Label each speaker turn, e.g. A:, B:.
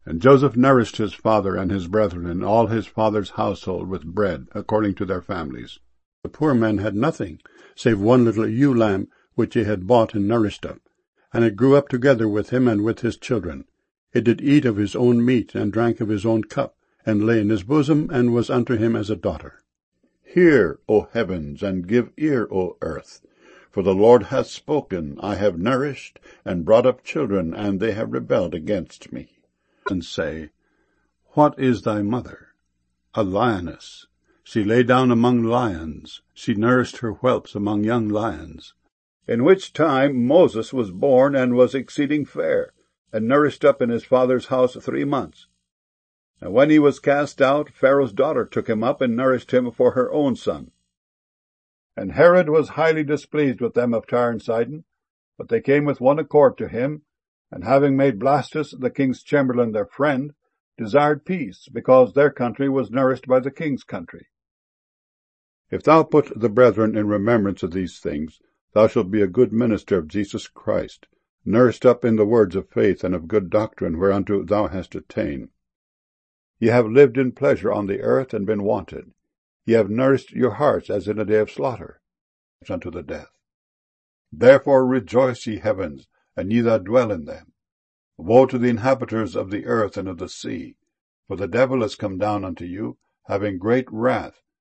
A: And Joseph nourished his father and his brethren and all his father's household with bread, according to their families. The poor man had nothing, save one little ewe lamb, which he had bought and nourished up. And it grew up together with him and with his children. It did eat of his own meat, and drank of his own cup, and lay in his bosom, and was unto him as a daughter. Hear, O heavens, and give ear, O earth. For the Lord hath spoken, I have nourished, and brought up children, and they have rebelled against me. And say, What is thy mother? A lioness. She lay down among lions. She nourished her whelps among young lions. In which time Moses was born, and was exceeding fair, and nourished up in his father's house 3 months. And when he was cast out, Pharaoh's daughter took him up, and nourished him for her own son. And Herod was highly displeased with them of Tyre and Sidon, but they came with one accord to him, and having made Blastus the king's chamberlain their friend, desired peace, because their country was nourished by the king's country. If thou put the brethren in remembrance of these things, thou shalt be a good minister of Jesus Christ, nourished up in the words of faith and of good doctrine whereunto thou hast attained. Ye have lived in pleasure on the earth, and been wanted. Ye have nourished your hearts as in a day of slaughter, unto the death. Therefore rejoice, ye heavens, and ye that dwell in them. Woe to the inhabitants of the earth and of the sea, for the devil is come down unto you, having great wrath,